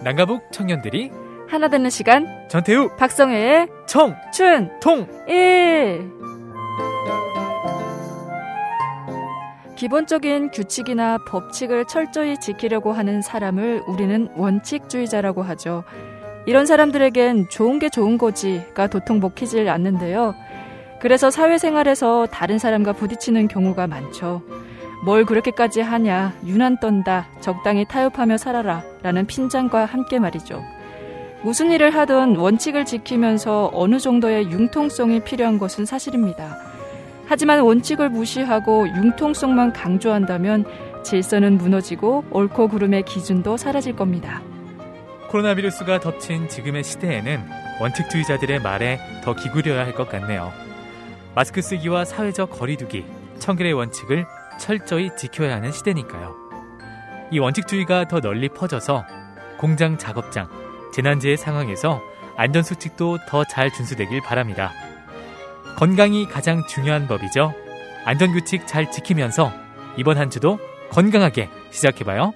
남가북 청년들이 하나 되는 시간 전태우 박성혜의 청춘통일. 기본적인 규칙이나 법칙을 철저히 지키려고 하는 사람을 우리는 원칙주의자라고 하죠. 이런 사람들에겐 좋은 게 좋은 거지가 도통 먹히질 않는데요. 그래서 사회생활에서 다른 사람과 부딪히는 경우가 많죠. 뭘 그렇게까지 하냐, 유난 떤다, 적당히 타협하며 살아라 라는 핀잔과 함께 말이죠. 무슨 일을 하든 원칙을 지키면서 어느 정도의 융통성이 필요한 것은 사실입니다. 하지만 원칙을 무시하고 융통성만 강조한다면 질서는 무너지고 옳고 그름의 기준도 사라질 겁니다. 코로나 비루스가 덮친 지금의 시대에는 원칙주의자들의 말에 더 기울여야 할 것 같네요. 마스크 쓰기와 사회적 거리두기, 청결의 원칙을 철저히 지켜야 하는 시대니까요. 이 원칙주의가 더 널리 퍼져서 공장, 작업장, 재난재해 상황에서 안전수칙도 더 잘 준수되길 바랍니다. 건강이 가장 중요한 법이죠. 안전규칙 잘 지키면서 이번 한 주도 건강하게 시작해봐요.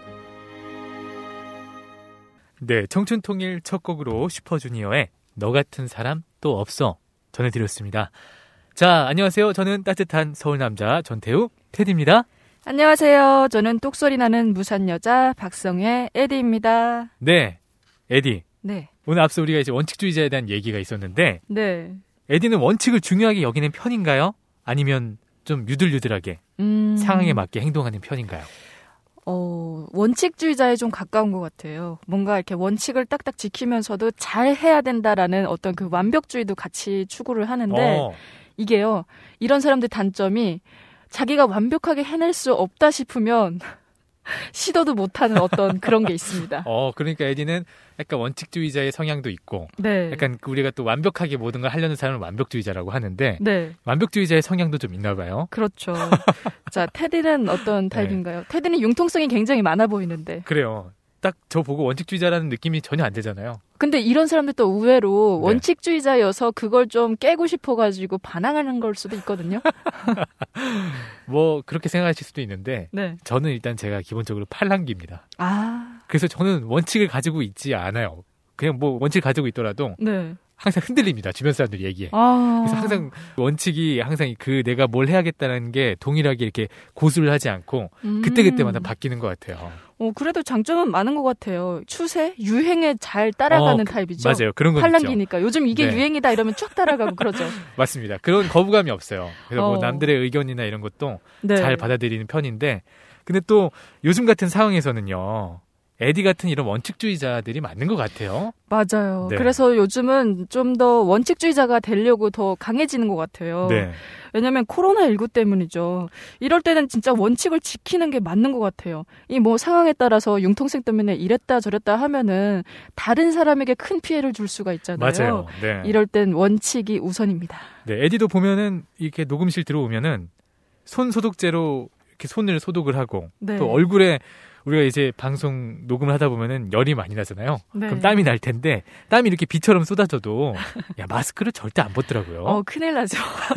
네, 청춘통일 첫 곡으로 슈퍼주니어의 너 같은 사람 또 없어 전해드렸습니다. 자, 안녕하세요. 저는 따뜻한 서울남자 전태우 테디입니다. 안녕하세요. 저는 똑소리 나는 무산여자 박성혜 에디입니다. 네, 에디. 네. 오늘 앞서 우리가 이제 원칙주의자에 대한 얘기가 있었는데, 네. 에디는 원칙을 중요하게 여기는 편인가요? 아니면 좀 유들유들하게 상황에 맞게 행동하는 편인가요? 원칙주의자에 좀 가까운 것 같아요. 뭔가 이렇게 원칙을 딱딱 지키면서도 잘 해야 된다라는 어떤 그 완벽주의도 같이 추구를 하는데, 이게요, 이런 사람들 단점이 자기가 완벽하게 해낼 수 없다 싶으면 시도도 못하는 어떤 그런 게 있습니다. 그러니까 에디는 약간 원칙주의자의 성향도 있고, 네. 약간 우리가 또 완벽하게 모든 걸 하려는 사람을 완벽주의자라고 하는데, 네. 완벽주의자의 성향도 좀 있나 봐요. 그렇죠. 자, 테디는 어떤 타입인가요? 테디는 융통성이 굉장히 많아 보이는데. 그래요. 딱 저 보고 원칙주의자라는 느낌이 전혀 안 되잖아요. 근데 이런 사람들 또 의외로 네. 원칙주의자여서 그걸 좀 깨고 싶어가지고 반항하는 걸 수도 있거든요. 뭐 그렇게 생각하실 수도 있는데, 네. 저는 일단 제가 기본적으로 팔랑귀입니다. 아. 그래서 저는 원칙을 가지고 있지 않아요. 그냥 뭐 원칙을 가지고 있더라도 네. 항상 흔들립니다. 주변 사람들이 얘기해. 아. 그래서 항상 원칙이 항상 그 내가 뭘 해야겠다는 게 동일하게 이렇게 고수를 하지 않고 그때그때마다 바뀌는 것 같아요. 그래도 장점은 많은 것 같아요. 추세, 유행에 잘 따라가는 타입이죠. 맞아요. 그런 건 팔랑귀니까. 요즘 이게 네. 유행이다 이러면 쭉 따라가고 그러죠. 맞습니다. 그런 거부감이 없어요. 그래서 뭐 남들의 의견이나 이런 것도 네. 잘 받아들이는 편인데, 근데 또 요즘 같은 상황에서는요, 에디 같은 이런 원칙주의자들이 맞는 것 같아요. 맞아요. 네. 그래서 요즘은 좀 더 원칙주의자가 되려고 더 강해지는 것 같아요. 네. 왜냐하면 코로나19 때문이죠. 이럴 때는 진짜 원칙을 지키는 게 맞는 것 같아요. 이 뭐 상황에 따라서 융통성 때문에 이랬다 저랬다 하면은 다른 사람에게 큰 피해를 줄 수가 있잖아요. 맞아요. 네. 이럴 땐 원칙이 우선입니다. 네, 에디도 보면은 이렇게 녹음실 들어오면은 손 소독제로 이렇게 손을 소독을 하고, 네. 또 얼굴에 우리가 이제 방송 녹음을 하다 보면은 열이 많이 나잖아요. 네. 그럼 땀이 날 텐데, 땀이 이렇게 비처럼 쏟아져도 마스크를 절대 안 벗더라고요. 큰일 나죠.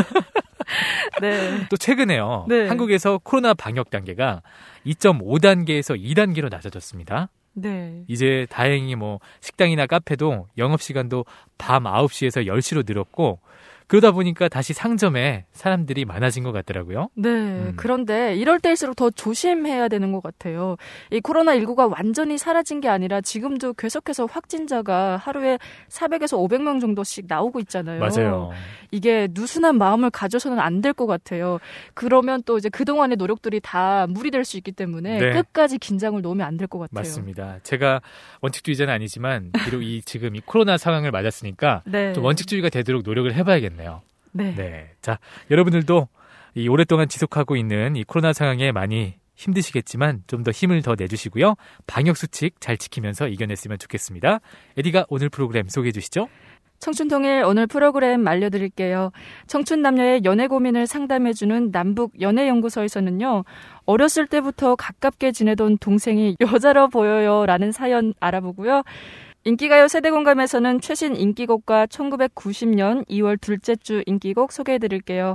네. 또 최근에요. 네. 한국에서 코로나 방역 단계가 2.5단계에서 2단계로 낮아졌습니다. 네. 이제 다행히 뭐 식당이나 카페도 영업시간도 밤 9시에서 10시로 늘었고, 그러다 보니까 다시 상점에 사람들이 많아진 것 같더라고요. 네. 그런데 이럴 때일수록 더 조심해야 되는 것 같아요. 이 코로나19가 완전히 사라진 게 아니라 지금도 계속해서 확진자가 하루에 400에서 500명 정도씩 나오고 있잖아요. 맞아요. 이게 누순한 마음을 가져서는 안 될 것 같아요. 그러면 또 이제 그동안의 노력들이 다 무리될 수 있기 때문에 네. 끝까지 긴장을 놓으면 안 될 것 같아요. 맞습니다. 제가 원칙주의자는 아니지만 비록 지금 이 코로나 상황을 맞았으니까 네. 좀 원칙주의가 되도록 노력을 해봐야겠네요. 네. 네. 자, 여러분들도 이 오랫동안 지속하고 있는 이 코로나 상황에 많이 힘드시겠지만 좀 더 힘을 더 내주시고요. 방역수칙 잘 지키면서 이겨냈으면 좋겠습니다. 에디가 오늘 프로그램 소개해 주시죠. 청춘통일 오늘 프로그램 알려드릴게요. 청춘 남녀의 연애 고민을 상담해주는 남북연애연구소에서는요. 어렸을 때부터 가깝게 지내던 동생이 여자로 보여요라는 사연 알아보고요. 인기가요 세대공감에서는 최신 인기곡과 1990년 2월 둘째 주 인기곡 소개해드릴게요.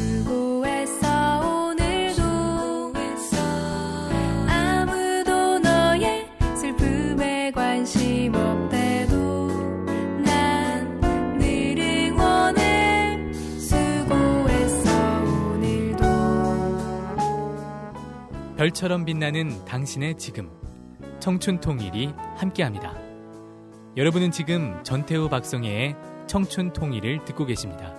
수고했어 오늘도 아무도 널 별처럼 빛나는 당신의 지금 청춘통일이 함께합니다. 여러분은 지금 전태우 박성혜의 청춘통일을 듣고 계십니다.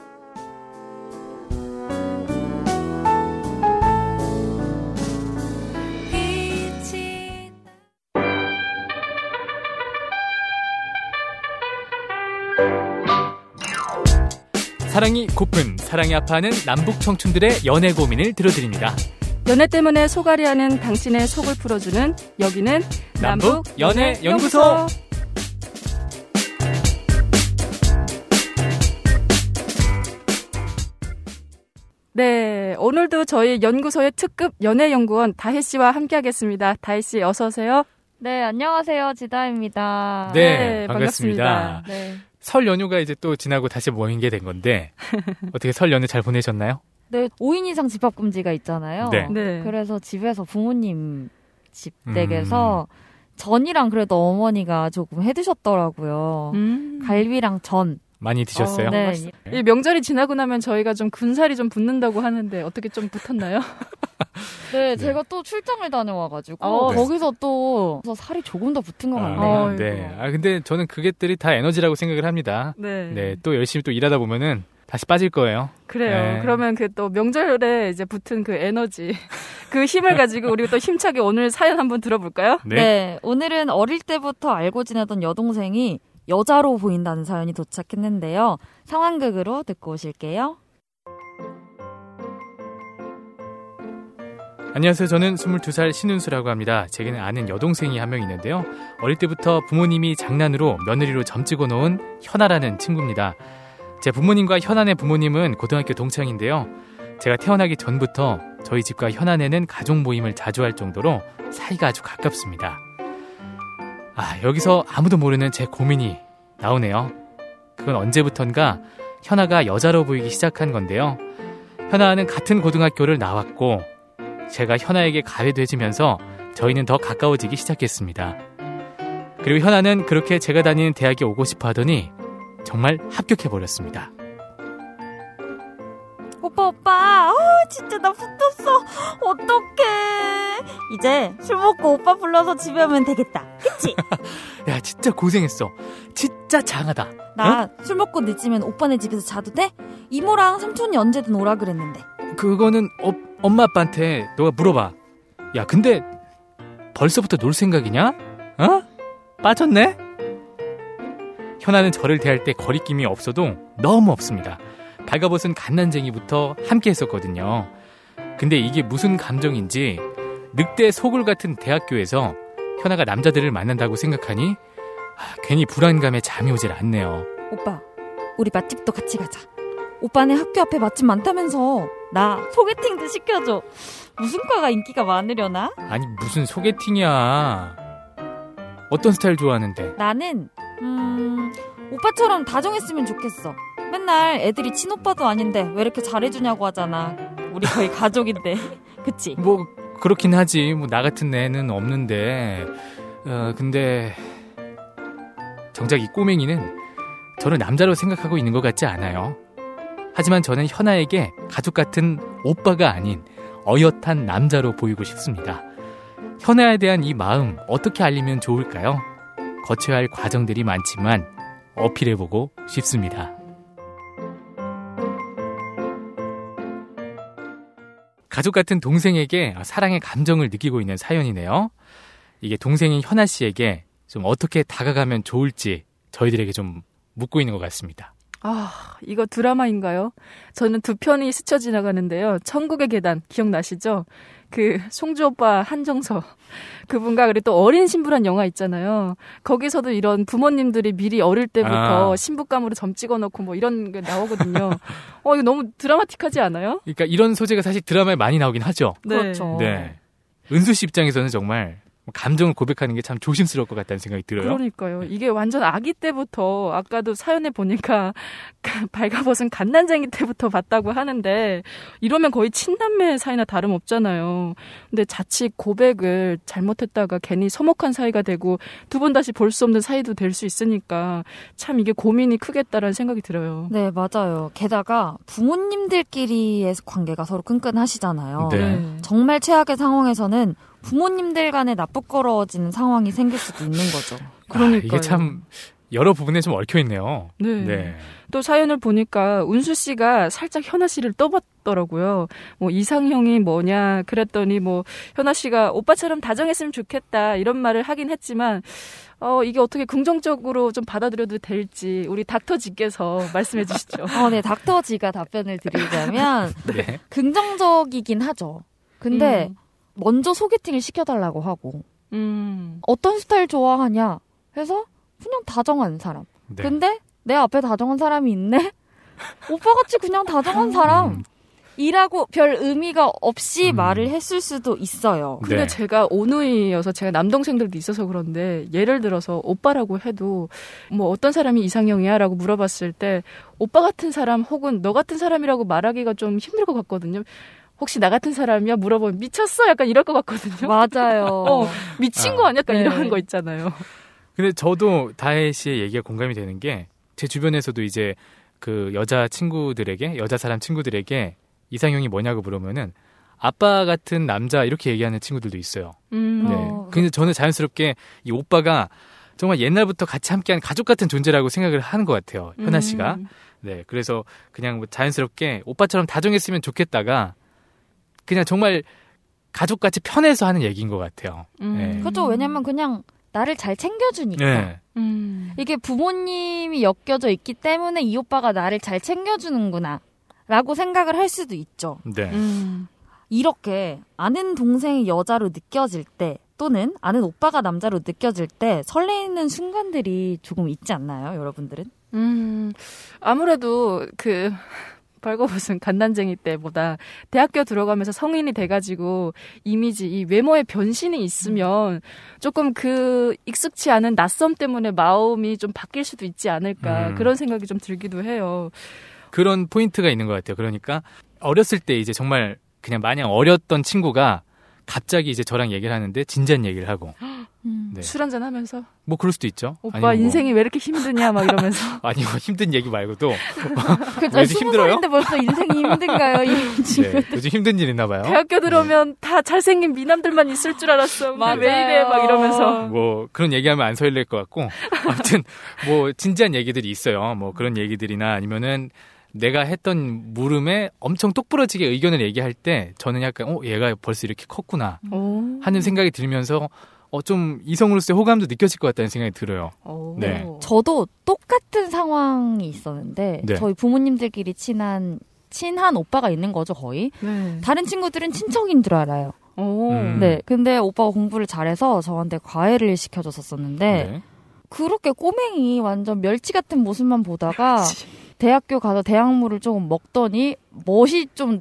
사랑이 고픈, 사랑이 아파하는 남북 청춘들의 연애 고민을 들어드립니다. 연애 때문에 속앓이하는 당신의 속을 풀어주는 여기는 남북 연애 연구소. 네, 오늘도 저희 연구소의 특급 연애 연구원 다혜 씨와 함께하겠습니다. 다혜 씨 어서 오세요. 네, 안녕하세요. 지다입니다. 네, 반갑습니다. 네. 설 연휴가 이제 또 지나고 다시 모이게 된 건데 어떻게 설 연휴 잘 보내셨나요? 네, 5인 이상 집합금지가 있잖아요. 네. 그래서 집에서 부모님 집 댁에서 전이랑 그래도 어머니가 조금 해드셨더라고요. 갈비랑 전. 많이 드셨어요? 네. 이 명절이 지나고 나면 저희가 좀 군살이 좀 붙는다고 하는데 어떻게 좀 붙었나요? 네, 제가 또 출장을 다녀와가지고 거기서 또 살이 조금 더 붙은 것 같네요. 네. 근데 저는 그게들이 다 에너지라고 생각을 합니다. 네. 또 열심히 또 일하다 보면은 다시 빠질 거예요. 그래요. 네. 그러면 그 또 명절에 이제 붙은 그 에너지, 그 힘을 가지고 우리 또 힘차게 오늘 사연 한번 들어볼까요? 네. 오늘은 어릴 때부터 알고 지내던 여동생이 여자로 보인다는 사연이 도착했는데요. 상황극으로 듣고 오실게요. 안녕하세요. 저는 22살 신은수라고 합니다. 제게는 아는 여동생이 한 명 있는데요. 어릴 때부터 부모님이 장난으로 며느리로 점 찍어 놓은 현아라는 친구입니다. 제 부모님과 현아네 부모님은 고등학교 동창인데요. 제가 태어나기 전부터 저희 집과 현아네는 가족 모임을 자주 할 정도로 사이가 아주 가깝습니다. 여기서 아무도 모르는 제 고민이 나오네요. 그건 언제부턴가 현아가 여자로 보이기 시작한 건데요. 현아는 같은 고등학교를 나왔고 제가 현아에게 가외돼지면서 저희는 더 가까워지기 시작했습니다. 그리고 현아는 그렇게 제가 다니는 대학에 오고 싶어 하더니 정말 합격해버렸습니다. 오빠 진짜 나 붙었어. 어떡해. 이제 술 먹고 오빠 불러서 집에 오면 되겠다. 그치? 야, 진짜 고생했어. 진짜 장하다. 나 술 먹고 늦으면 오빠네 집에서 자도 돼? 이모랑 삼촌이 언제든 오라 그랬는데. 그거는 엄마 아빠한테 너가 물어봐. 야, 근데 벌써부터 놀 생각이냐? 빠졌네? 현아는 저를 대할 때 거리낌이 없어도 너무 없습니다. 발가벗은 갓난쟁이부터 함께 했었거든요. 근데 이게 무슨 감정인지 늑대 소굴 같은 대학교에서 현아가 남자들을 만난다고 생각하니 괜히 불안감에 잠이 오질 않네요. 오빠, 우리 맛집도 같이 가자. 오빠네 학교 앞에 맛집 많다면서 나 소개팅도 시켜줘. 무슨 과가 인기가 많으려나? 아니, 무슨 소개팅이야. 어떤 스타일 좋아하는데? 나는 오빠처럼 다정했으면 좋겠어. 맨날 애들이 친오빠도 아닌데 왜 이렇게 잘해주냐고 하잖아. 우리 거의 가족인데. 그치? 뭐 그렇긴 하지. 뭐 나 같은 애는 없는데 근데 정작 이 꼬맹이는 저를 남자로 생각하고 있는 것 같지 않아요. 하지만 저는 현아에게 가족 같은 오빠가 아닌 어엿한 남자로 보이고 싶습니다. 현아에 대한 이 마음 어떻게 알리면 좋을까요? 거쳐야 할 과정들이 많지만 어필해보고 싶습니다. 가족 같은 동생에게 사랑의 감정을 느끼고 있는 사연이네요. 이게 동생인 현아 씨에게 좀 어떻게 다가가면 좋을지 저희들에게 좀 묻고 있는 것 같습니다. 이거 드라마인가요? 저는 두 편이 스쳐 지나가는데요. 천국의 계단 기억나시죠? 그 송주 오빠 한정서 그분과 그리고 또 어린 신부란 영화 있잖아요. 거기서도 이런 부모님들이 미리 어릴 때부터 신부감으로 점 찍어놓고 뭐 이런 게 나오거든요. 이거 너무 드라마틱하지 않아요? 그러니까 이런 소재가 사실 드라마에 많이 나오긴 하죠. 네. 그렇죠. 네. 은수 씨 입장에서는 정말 감정을 고백하는 게 참 조심스러울 것 같다는 생각이 들어요. 그러니까요. 이게 완전 아기 때부터 아까도 사연에 보니까 발가벗은 갓난쟁이 때부터 봤다고 하는데 이러면 거의 친남매 사이나 다름없잖아요. 근데 자칫 고백을 잘못했다가 괜히 서먹한 사이가 되고 두 번 다시 볼 수 없는 사이도 될 수 있으니까 참 이게 고민이 크겠다라는 생각이 들어요. 네, 맞아요. 게다가 부모님들끼리의 관계가 서로 끈끈하시잖아요. 네. 정말 최악의 상황에서는 부모님들 간에 나쁘거러워지는 상황이 생길 수도 있는 거죠. 그러니까요. 이게 참 여러 부분에 좀 얽혀 있네요. 네. 네. 또 사연을 보니까 운수 씨가 살짝 현아 씨를 떠봤더라고요. 뭐 이상형이 뭐냐 그랬더니 뭐 현아 씨가 오빠처럼 다정했으면 좋겠다 이런 말을 하긴 했지만 이게 어떻게 긍정적으로 좀 받아들여도 될지 우리 닥터지께서 말씀해 주시죠. 네, 닥터지가 답변을 드리자면 네. 긍정적이긴 하죠. 근데 먼저 소개팅을 시켜달라고 하고 어떤 스타일 좋아하냐 해서 그냥 다정한 사람. 네. 근데 내 앞에 다정한 사람이 있네? 오빠같이 그냥 다정한 사람. 이라고 별 의미가 없이 말을 했을 수도 있어요. 근데 네. 제가 오누이여서 제가 남동생들도 있어서 그런데 예를 들어서 오빠라고 해도 뭐 어떤 사람이 이상형이야 라고 물어봤을 때 오빠 같은 사람 혹은 너 같은 사람이라고 말하기가 좀 힘들 것 같거든요. 혹시 나 같은 사람이야? 물어보면 미쳤어? 약간 이럴 것 같거든요. 맞아요. 미친 거 아니야? 약간 네. 이러는 거 있잖아요. 근데 저도 다혜 씨의 얘기가 공감이 되는 게 제 주변에서도 이제 그 여자 사람 친구들에게 이상형이 뭐냐고 물으면은 아빠 같은 남자 이렇게 얘기하는 친구들도 있어요. 네. 근데 저는 자연스럽게 이 오빠가 정말 옛날부터 같이 함께한 가족 같은 존재라고 생각을 하는 것 같아요. 현아 씨가. 네. 그래서 그냥 뭐 자연스럽게 오빠처럼 다정했으면 좋겠다가 그냥 정말 가족같이 편해서 하는 얘기인 것 같아요. 네. 그렇죠. 왜냐면 그냥 나를 잘 챙겨주니까. 네. 이게 부모님이 엮여져 있기 때문에 이 오빠가 나를 잘 챙겨주는구나 라고 생각을 할 수도 있죠. 네. 이렇게 아는 동생이 여자로 느껴질 때 또는 아는 오빠가 남자로 느껴질 때 설레이는 순간들이 조금 있지 않나요, 여러분들은? 아무래도 그 벌거벗은 갓난쟁이 때보다 대학교 들어가면서 성인이 돼가지고 이미지, 이 외모의 변신이 있으면 조금 그 익숙치 않은 낯섦 때문에 마음이 좀 바뀔 수도 있지 않을까 그런 생각이 좀 들기도 해요. 그런 포인트가 있는 것 같아요. 그러니까 어렸을 때 이제 정말 그냥 마냥 어렸던 친구가 갑자기 이제 저랑 얘기를 하는데 진지한 얘기를 하고 네. 술 한잔 하면서 뭐 그럴 수도 있죠. 오빠 인생이 왜 이렇게 힘드냐 막 이러면서 아니 뭐 힘든 얘기 말고도 그렇죠. 요즘 힘들어요? 20살인데 벌써 인생이 힘든가요? 이 친구. 네, 요즘 힘든 일 있나 봐요. 대학교 들어오면 다 잘생긴 미남들만 있을 줄 알았어. 맞아요. 왜 이래 막 이러면서 뭐 그런 얘기하면 안 설렐 것 같고 아무튼 뭐 진지한 얘기들이 있어요. 뭐 그런 얘기들이나 아니면은 내가 했던 물음에 엄청 똑부러지게 의견을 얘기할 때 저는 약간 얘가 벌써 이렇게 컸구나 하는 생각이 들면서 좀 이성으로서의 호감도 느껴질 것 같다는 생각이 들어요. 네. 저도 똑같은 상황이 있었는데 네. 저희 부모님들끼리 친한 오빠가 있는 거죠, 거의. 네. 다른 친구들은 친척인 줄 알아요. 네. 근데 오빠가 공부를 잘해서 저한테 과외를 시켜줬었는데 네. 그렇게 꼬맹이 완전 멸치 같은 모습만 보다가 대학교 가서 대학물을 조금 먹더니 멋이 좀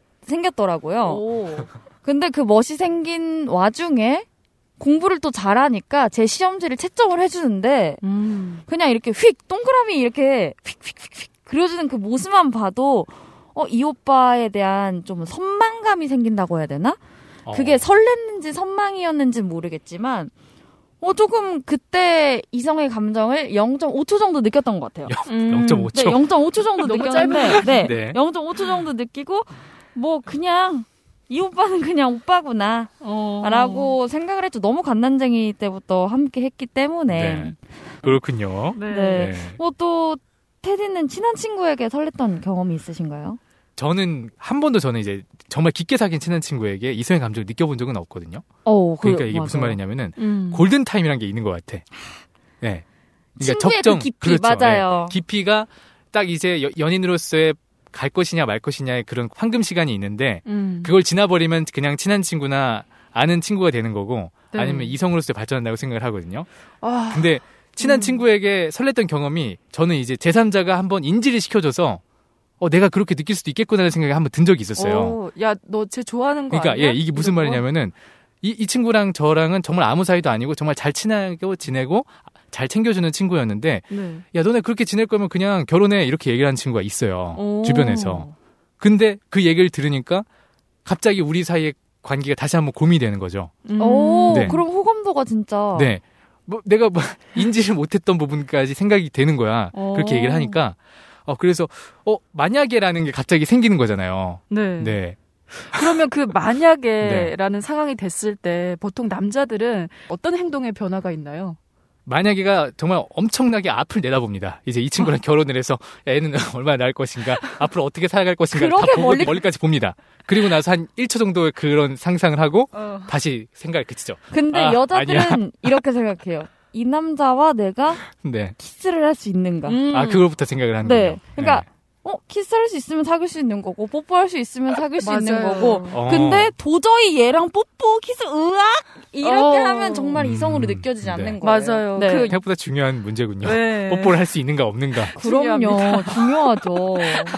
생겼더라고요. 근데 그 멋이 생긴 와중에 공부를 또 잘하니까 제 시험지를 채점을 해주는데 그냥 이렇게 휙 동그라미 이렇게 휙휙휙 그려주는 그 모습만 봐도 이 오빠에 대한 좀 선망감이 생긴다고 해야 되나? 그게 설렜는지 선망이었는지 모르겠지만 조금 그때 이성의 감정을 0.5초 정도 느꼈던 것 같아요. 0.5초? 네, 0.5초 정도 너무 느꼈는데 네, 네. 0.5초 정도 느끼고 뭐 그냥 이 오빠는 그냥 오빠구나 라고 생각을 했죠. 너무 갓난쟁이 때부터 함께 했기 때문에. 네. 그렇군요. 네. 네. 또 테디는 친한 친구에게 설렜던 경험이 있으신가요? 저는 한 번도 저는 이제 정말 깊게 사귄 친한 친구에게 이성의 감정을 느껴본 적은 없거든요. 그러니까 이게 무슨 말이냐면은 골든 타임이란 게 있는 것 같아. 네. 그러니까 친구의 그 깊이 그렇죠. 맞아요. 네. 깊이가 딱 이제 연인으로서의 갈 것이냐 말 것이냐의 그런 황금 시간이 있는데 그걸 지나버리면 그냥 친한 친구나 아는 친구가 되는 거고 네. 아니면 이성으로서 발전한다고 생각을 하거든요. 근데 친한 친구에게 설렜던 경험이 저는 이제 제3자가 한번 인지를 시켜줘서 내가 그렇게 느낄 수도 있겠구나라는 생각이 한번 든 적이 있었어요. 야, 너 쟤 좋아하는 거 그러니까 아니야? 이게 무슨 말이냐면은 이 친구랑 저랑은 정말 아무 사이도 아니고 정말 잘 친하게 지내고 잘 챙겨주는 친구였는데 네. 야 너네 그렇게 지낼 거면 그냥 결혼해 이렇게 얘기를 하는 친구가 있어요. 주변에서. 근데 그 얘기를 들으니까 갑자기 우리 사이의 관계가 다시 한번 고민이 되는 거죠. 오, 네. 그럼 호감도가 진짜. 네. 뭐 내가 인지를 못했던 부분까지 생각이 되는 거야. 그렇게 얘기를 하니까. 그래서 만약에라는 게 갑자기 생기는 거잖아요. 네. 네. 그러면 그 만약에라는 상황이 됐을 때 보통 남자들은 어떤 행동의 변화가 있나요? 만약에가 정말 엄청나게 앞을 내다봅니다. 이제 이 친구랑 결혼을 해서 애는 얼마나 낳을 것인가, 앞으로 어떻게 살아갈 것인가 다 보고 멀리까지 봅니다. 그리고 나서 한 1초 정도의 그런 상상을 하고 다시 생각을 그치죠. 근데 여자들은 아니야. 이렇게 생각해요. 이 남자와 내가 네. 키스를 할 수 있는가. 그거부터 생각을 하는 네. 거예요. 그러니까 네. 키스할 수 있으면 사귈 수 있는 거고 뽀뽀할 수 있으면 사귈 수 있는 거고 어. 근데 도저히 얘랑 뽀뽀 키스 으악 이렇게 하면 정말 이성으로 느껴지지 않는 거예요. 맞아요. 네. 생각보다 중요한 문제군요. 네. 뽀뽀를 할 수 있는가 없는가. 그럼요. 중요하죠.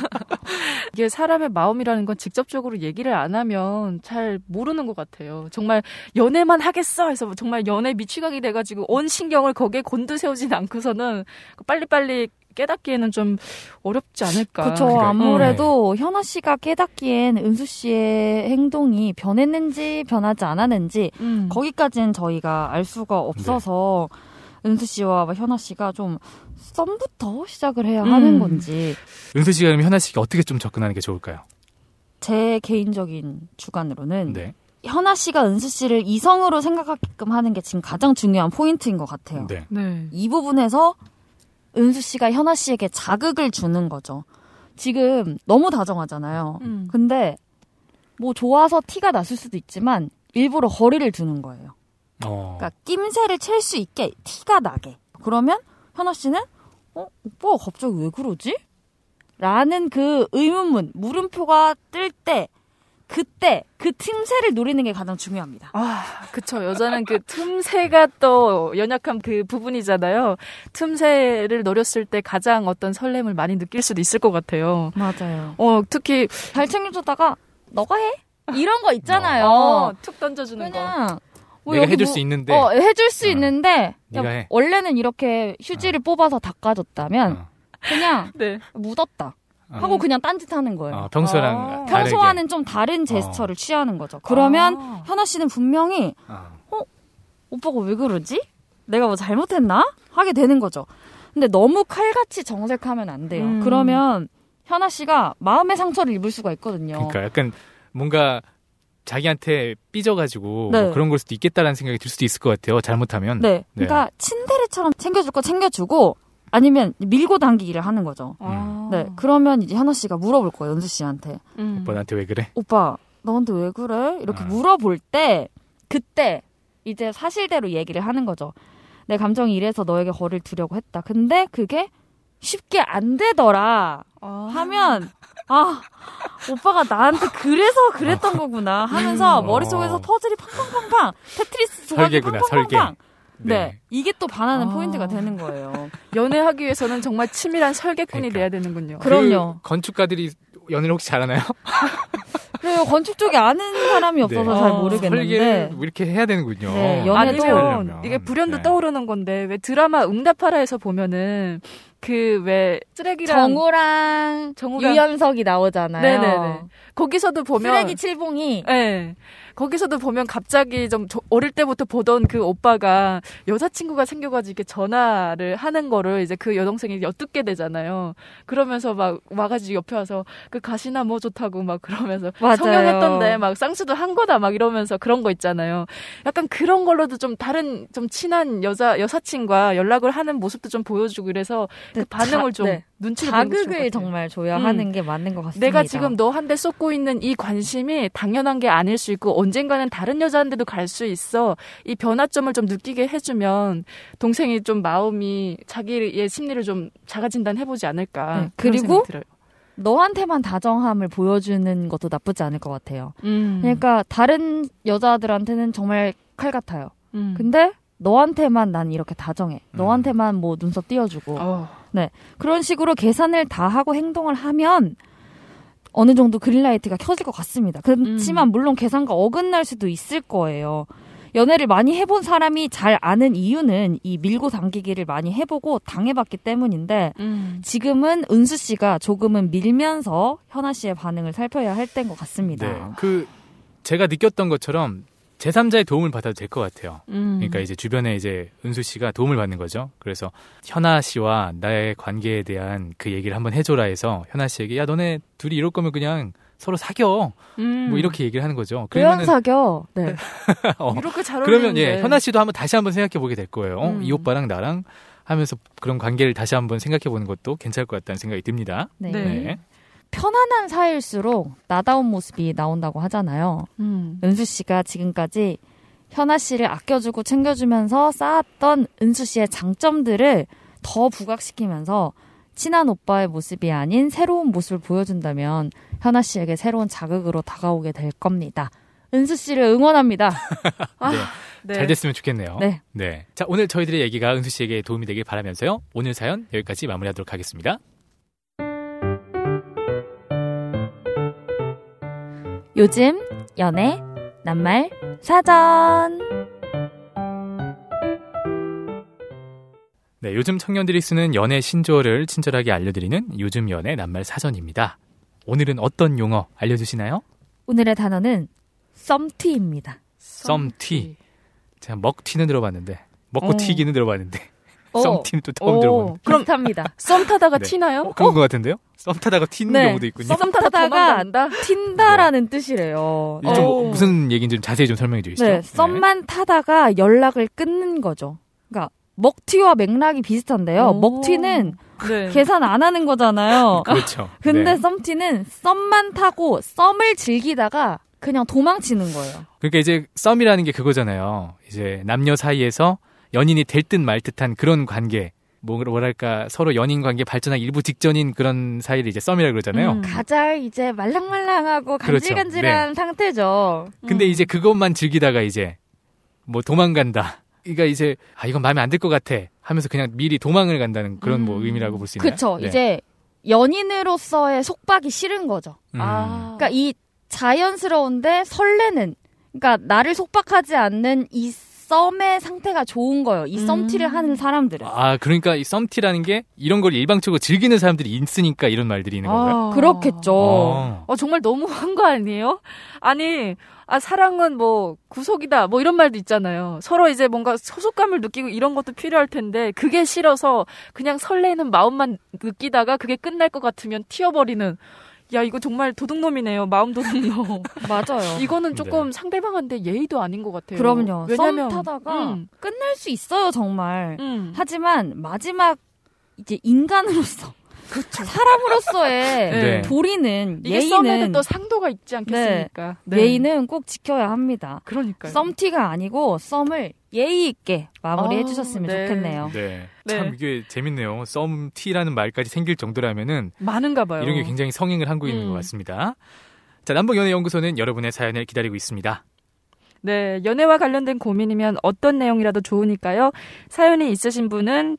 이게 사람의 마음이라는 건 직접적으로 얘기를 안 하면 잘 모르는 것 같아요. 정말 연애만 하겠어 해서 정말 연애 미취각이 돼가지고 온 신경을 거기에 곤두세우진 않고서는 빨리빨리 깨닫기에는 좀 어렵지 않을까. 그렇죠. 아무래도 현아 씨가 깨닫기엔 은수 씨의 행동이 변했는지 변하지 않았는지 거기까지는 저희가 알 수가 없어서 은수 씨와 현아 씨가 좀 썸부터 시작을 해야 하는 건지. 은수 씨가 그럼 현아 씨가 어떻게 좀 접근하는 게 좋을까요? 제 개인적인 주관으로는 네. 현아 씨가 은수 씨를 이성으로 생각하게끔 하는 게 지금 가장 중요한 포인트인 것 같아요. 네. 네. 이 부분에서 은수 씨가 현아 씨에게 자극을 주는 거죠. 지금 너무 다정하잖아요. 근데 뭐 좋아서 티가 났을 수도 있지만 일부러 거리를 두는 거예요. 그러니까 낌새를 칠 수 있게 티가 나게. 그러면 현아 씨는 오빠가 갑자기 왜 그러지? 라는 그 의문문, 물음표가 뜰 때 그때 그 틈새를 노리는 게 가장 중요합니다. 그쵸. 여자는 그 틈새가 또 연약한 그 부분이잖아요. 틈새를 노렸을 때 가장 어떤 설렘을 많이 느낄 수도 있을 것 같아요. 맞아요. 특히 잘 챙겨주다가 너가 해? 이런 거 있잖아요. 툭 던져주는 그냥 거. 내가 해줄 수 있는데. 해줄 수 있는데 네가 해. 원래는 이렇게 휴지를 뽑아서 닦아줬다면 그냥 네. 묻었다. 하고 그냥 딴짓하는 거예요. 평소랑 평소와는 좀 다른 제스처를 취하는 거죠. 그러면 현아 씨는 분명히 오빠가 왜 그러지? 내가 뭐 잘못했나? 하게 되는 거죠. 근데 너무 칼같이 정색하면 안 돼요. 그러면 현아 씨가 마음의 상처를 입을 수가 있거든요. 그러니까 약간 뭔가 자기한테 삐져가지고 네. 뭐 그런 걸 수도 있겠다라는 생각이 들 수도 있을 것 같아요. 잘못하면. 네. 그러니까 친데레처럼 챙겨줄 거 챙겨주고 아니면 밀고 당기기를 하는 거죠. 네. 그러면 이제 현아 씨가 물어볼 거예요, 은수 씨한테. 오빠 나한테 왜 그래? 오빠, 너한테 왜 그래? 이렇게 물어볼 때, 그때 이제 사실대로 얘기를 하는 거죠. 내 감정이 이래서 너에게 거리를 두려고 했다. 근데 그게 쉽게 안 되더라. 하면, 오빠가 나한테 그래서 그랬던 거구나 하면서 머릿속에서 퍼즐이 팡팡팡팡, 테트리스 조각이 팡팡팡팡. 네. 이게 또 반하는 포인트가 되는 거예요. 연애하기 위해서는 정말 치밀한 설계꾼이 돼야 되는군요. 그럼요. 건축가들이 연애를 혹시 잘하나요? 그래요. 건축 쪽에 아는 사람이 없어서 잘 모르겠는데. 설계를 이렇게 해야 되는군요. 네, 아니면 이게 불현도 떠오르는 건데 왜 드라마 응답하라에서 보면은 그 왜 쓰레기랑 정우랑 유연석이 나오잖아요. 네네네. 거기서도 보면 쓰레기 칠봉이. 네. 거기서도 보면 갑자기 좀 어릴 때부터 보던 그 오빠가 여자친구가 생겨가지고 이렇게 전화를 하는 거를 이제 그 여동생이 엿듣게 되잖아요. 그러면서 막 와가지고 옆에 와서 그 가시나 뭐 좋다고 막 그러면서 맞아요. 성형했던데 막 쌍수도 한 거다 막 이러면서 그런 거 있잖아요. 약간 그런 걸로도 좀 다른 좀 친한 여사친과 연락을 하는 모습도 좀 보여주고 이래서 그 반응을 좀 눈치를 보는 게 좋을 것 자극을 같아요. 정말 줘야 하는 게 맞는 것 같습니다. 내가 지금 너한테 쏟고 있는 이 관심이 당연한 게 아닐 수 있고 언젠가는 다른 여자한테도 갈 수 있어. 이 변화점을 좀 느끼게 해주면 동생이 좀 마음이 자기의 심리를 좀 자가진단 해보지 않을까. 네. 그리고 너한테만 다정함을 보여주는 것도 나쁘지 않을 것 같아요. 그러니까 다른 여자들한테는 정말 칼 같아요. 근데 너한테만 난 이렇게 다정해. 너한테만 뭐 눈썹 띄워주고. 네. 그런 식으로 계산을 다 하고 행동을 하면 어느 정도 그린라이트가 켜질 것 같습니다. 그렇지만 물론 계산과 어긋날 수도 있을 거예요. 연애를 많이 해본 사람이 잘 아는 이유는 이 밀고 당기기를 많이 해보고 당해봤기 때문인데 지금은 은수 씨가 조금은 밀면서 현아 씨의 반응을 살펴야 할 때인 것 같습니다. 네, 제가 느꼈던 것처럼 제3자의 도움을 받아도 될 것 같아요. 그러니까 이제 주변에 이제 은수 씨가 도움을 받는 거죠. 그래서 현아 씨와 나의 관계에 대한 그 얘기를 한번 해줘라 해서 현아 씨에게 야 너네 둘이 이럴 거면 그냥 서로 사겨. 뭐 이렇게 얘기를 하는 거죠. 그러면 사겨. 네. 이렇게 잘 어울리는데. 그러면 현아 씨도 다시 한번 생각해 보게 될 거예요. 이 오빠랑 나랑 하면서 그런 관계를 다시 한번 생각해 보는 것도 괜찮을 것 같다는 생각이 듭니다. 네. 네. 편안한 사이일수록 나다운 모습이 나온다고 하잖아요. 은수 씨가 지금까지 현아 씨를 아껴주고 챙겨주면서 쌓았던 은수 씨의 장점들을 더 부각시키면서 친한 오빠의 모습이 아닌 새로운 모습을 보여준다면 현아 씨에게 새로운 자극으로 다가오게 될 겁니다. 은수 씨를 응원합니다. 네. 잘 됐으면 좋겠네요. 네. 자, 오늘 저희들의 얘기가 은수 씨에게 도움이 되길 바라면서요. 오늘 사연 여기까지 마무리하도록 하겠습니다. 요즘 연애 낱말 사전. 네, 요즘 청년들이 쓰는 연애 신조어를 친절하게 알려드리는 요즘 연애 낱말 사전입니다. 오늘은 어떤 용어 알려주시나요? 오늘의 단어는 썸티입니다. 썸티. 제가 먹튀는 들어봤는데 먹고 튀기는 들어봤는데 썸티는 또 처음 들어보는. 그럼 비슷합니다. 썸 타다가 튀나요? 그런 것 같은데요? 썸 타다가 튀는 경우도 있군요. 썸 타다가 튄다라는 뜻이래요. 좀 무슨 얘기인지 좀 자세히 좀 설명해 주시죠. 네, 썸만 타다가 연락을 끊는 거죠. 그러니까 먹튀와 맥락이 비슷한데요. 먹튀는 계산 안 하는 거잖아요. 그렇죠. 근데 썸티는 썸만 타고 썸을 즐기다가 그냥 도망치는 거예요. 그러니까 이제 썸이라는 게 그거잖아요. 이제 남녀 사이에서 연인이 될 듯 말 듯한 그런 관계. 뭐랄까 서로 연인 관계 발전하기 일부 직전인 그런 사이를 이제 썸이라고 그러잖아요. 가장 이제 말랑말랑하고 간질간질한 상태죠. 근데 이제 그것만 즐기다가 이제 뭐 도망간다. 그러니까 이제 이건 마음에 안 들 것 같아 하면서 그냥 미리 도망을 간다는 그런 뭐 의미라고 볼 수 있나요? 그렇죠. 이제 연인으로서의 속박이 싫은 거죠. 그러니까 이 자연스러운데 설레는, 그러니까 나를 속박하지 않는 이 썸의 상태가 좋은 거예요. 이 썸티를 하는 사람들은. 그러니까 이 썸티라는 게 이런 걸 일방적으로 즐기는 사람들이 있으니까 이런 말들이 있는 건가요? 그렇겠죠. 정말 너무한 거 아니에요? 아니, 사랑은 뭐 구속이다 뭐 이런 말도 있잖아요. 서로 이제 뭔가 소속감을 느끼고 이런 것도 필요할 텐데 그게 싫어서 그냥 설레는 마음만 느끼다가 그게 끝날 것 같으면 튀어버리는. 야, 이거 정말 도둑놈이네요. 마음 도둑놈. 맞아요. 이거는 조금 상대방한테 예의도 아닌 것 같아요. 그럼요. 왜냐면 썸 타다가 끝날 수 있어요, 정말. 하지만 마지막 이제 인간으로서, 그렇죠. 사람으로서의 도리는, 이게 예의는 썸에도 또 상도가 있지 않겠습니까? 예의는 꼭 지켜야 합니다. 그러니까요. 썸티가 아니고 썸을 예의 있게 마무리해 주셨으면 좋겠네요. 네. 참 이게 재밌네요. 썸티라는 말까지 생길 정도라면은 많은가 봐요. 이런 게 굉장히 성행을 하고 있는 것 같습니다. 자, 남북연애연구소는 여러분의 사연을 기다리고 있습니다. 네, 연애와 관련된 고민이면 어떤 내용이라도 좋으니까요. 사연이 있으신 분은